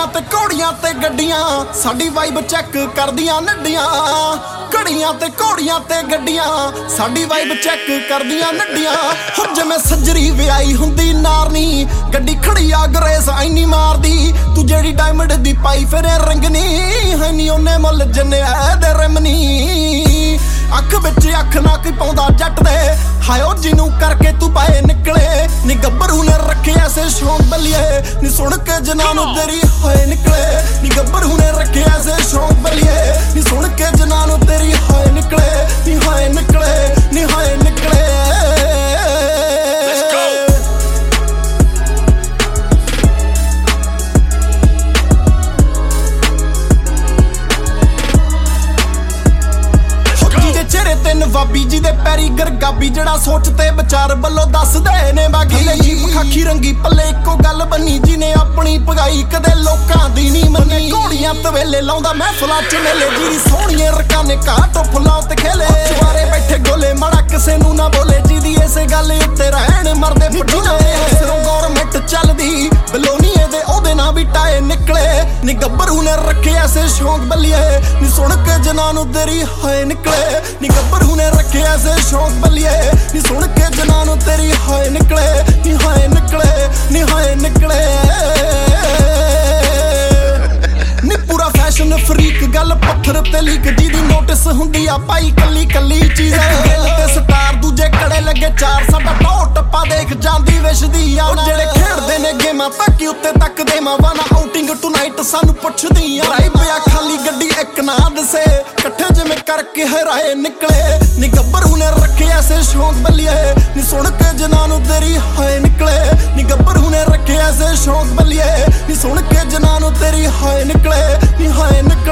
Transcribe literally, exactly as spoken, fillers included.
ਘੜੀਆਂ ਤੇ ਘੋੜੀਆਂ ਤੇ ਗੱਡੀਆਂ ਸਾਡੀ ਵਾਈਬ ਚੈੱਕ ਕਰਦੀਆਂ ਨੱਡੀਆਂ। ਘੜੀਆਂ ਤੇ ਘੋੜੀਆਂ ਤੇ ਗੱਡੀਆਂ ਸਾਡੀ ਵਾਈਬ ਚੈੱਕ ਕਰਦੀਆਂ ਨੱਡੀਆਂ। ਹੁਣ ਜਿਵੇਂ ਸੱਜਰੀ ਵਿਆਹੀ ਹੁੰਦੀ ਨਾਰਨੀ ਗੱਡੀ ਖੜੀ ਆ ਗਰੇਸ ਐਨੀ ਮਾਰਦੀ। ਤੂੰ ਜਿਹੜੀ ਡਾਇਮੰਡ ਦੀ ਪਾਈ ਫਿਰੇ ਰੰਗਨੀ ਹੈ ਨੀ ਉਹਨੇ ਮੁੱਲ ਜੰਨਿਆ ਦੇ ਰਮਨੀ। ਅੱਖ ਵਿੱਚ ਅੱਖ ਨਾ ਕੋਈ ਪਾਉਂਦਾ ਜੱਟ ਦੇ ਹਾਇਓ ਜਿਹਨੂੰ ਕਰਕੇ ਤੂੰ ਬਾਏ ਨਿਕਲੇ ਨੀ ਗੱਭਰੂ ਨੇ ਰੱਖੇ ਐਸੇ ਸ਼ੌਂਕ ਬਲੀਏ ਨੀ ਸੁਣ ਕੇ ਜਨਾਂ ਨੂੰ ਤੇਰੀ ਹੋਏ ਨਿਕਲੇ ਨੀ ਗੱਭਰੂ ਨੇ ਰੱਖੇ ਐਸੇ ਸ਼ੌਂਕ ਬਲੀਏ ਨੀ ਸੁਣ ਕੇ ਜਨਾਂ ਨੂੰ ਤੇਰੀ ਹੋਏ ਨਿਕਲੇ ਨੀ ਹੋਏ ਨਿਕਲੇ ਨੀ ਹੋਏ ਨਿਕਲੇ। ਨਵਾਬੀ ਜੀ ਦੇ ਪੈਰੀ ਗਰਗਾਬੀ ਜਿਹੜਾ ਸੋਚ ਤੇ ਵਿਚਾਰ ਵੱਲੋਂ ਦੱਸਦੇ ਨੇ ਬਾਗੀ ਜੀਪ ਖਾਖੀ ਰੰਗੀ ਪੱਲੇ ਇੱਕੋ ਗੱਲ ਬੰਨੀ ਜਿਹਨੇ ਆਪਣੀ ਪਗਾਈ ਕਦੇ ਲੋਕਾਂ ਦੀ ਨਹੀਂ ਮੰਨੀ। ਘੋੜੀਆਂ ਤਵੇਲੇ ਲਾਉਂਦਾ ਮਹਿਫਲਾਂ ਚ ਮੇਲੇ ਜਿਹਦੀ ਸੋਹਣੀਏ ਰਕਾਨੇ ਕਾਟੋ ਫੁੱਲਾਂ ਤੇ ਖੇਲੇ ਚਵਾਰੇ ਬੈਠੇ ਗੋਲੇ ਮਾੜਾ ਕਿਸੇ ਨੂੰ ਨਾ ਬੋਲੇ ਜਿਹਦੀ ਇਸੇ ਗੱਲ ਉੱਤੇ ਰਹਿਣ ਮਰਦੇ ਪਟੋਲੇ। ਸਿਰੋਂ ਗੌਰਮੈਂਟ ਚੱਲਦੀ ਬਲੋਨੀਏ ਦੇ ਉਹਦੇ ਨਾਲ ਵੀ ਟਾਏ ਨਿਕਲੇ ਨੀ ਗੱਭਰੂ ਨੇ ਰੱਖੇ ਐਸੇ ਸ਼ੌਂਕ ਬੱਲੀਏ ਨੀ ਸੁਣ ਕੇ ਜਨਾਂ ਨੂੰ ਤੇਰੀ ਹੋਏ ਨਿਕਲੇ ਨੀ ਗੱਭਰੂ ਨੇ ਰੱਖੇ ਐਸੇ ਸ਼ੌਂਕ ਬੱਲੀਏ ਨੀ ਸੁਣ ਕੇ ਜਨਾਂ ਨੂੰ ਤੇਰੀ ਹੋਏ ਨਿਕਲੇ ਨੀ ਹੋਏ ਨਿਕਲੇ ਨੀ ਹੋਏ ਨਿਕਲੇ। ਨੀ ਪੂਰਾ ਫੈਸ਼ਨ ਫਰੀਕ ਗੱਲ ਪੱਥਰ ਤੇ ਲੀਕ ਜਿਹਦੀ ਨੋਟਿਸ ਹੁੰਦੀ ਆ ਪਾਈ ਕੱਲੀ ਕੱਲੀ ਚੀਜ਼ ਤੇ ਸਟਾਰ ਦੂਜੇ ਕੜੇ ਲੱਗੇ ਚਾਰ ਸਾਡਾ ਟੋ ਟੱਪਾ ਦੇਖ ਜਾਂਦੀ ਵਿਸ਼ਦੀ ਆ। ਜਿਹੜੇ ਖੇਡਦੇ ਨੇ ਗੇਮਾਂ ਤੱਕ ਉੱਤੇ ਤੱਕਦੇ ਮਾਵਾਂ ਨਾ ਆਊਟਿੰਗ ਟੂਨਾਈਟ ਸਾਨੂੰ ਪੁੱਛਦੀ ਆ। ਰਾਈ ਪਿਆ ਖਾਲੀ ਗੱਡੀ ਇੱਕ ਨਾ ਦਸੇ ਇਕੱਠੇ ਜਿਵੇਂ ਕਰਕੇ ਹਰਾਏ ਨਿਕਲੇ ਨੀ ਗੱਭਰੂ ਨੇ ਰੱਖੇ ਐਸੇ ਸ਼ੌਂਕ ਬੱਲੀਏ ਨੀ ਸੁਣ ਕੇ ਜਨਾਂ ਨੂੰ ਤੇਰੀ ਹੋਏ ਨਿਕਲੇ ਨੀ ਗੱਭਰੂ ਨੇ ਰੱਖੇ ਐਸੇ ਸ਼ੌਂਕ ਬੱਲੀਏ ਨੀ ਸੁਣ ਕੇ ਜਨਾਂ ਨੂੰ ਤੇਰੀ ਹੋਏ ਨਿਕਲੇ ਨੀ ਹੋਏ ਨਿਕਲੇ।